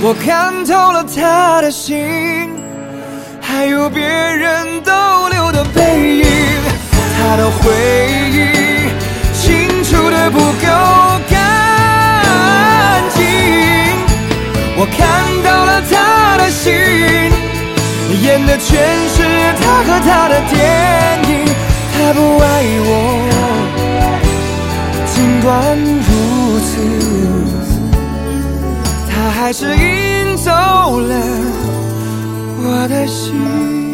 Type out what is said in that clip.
我看透了他的心，还有别人逗留的背影，他的回忆清楚的不够干净。我看到了他的心，演的全是他和他的电影。他不爱我，尽管如此，他还是赢走了我的心。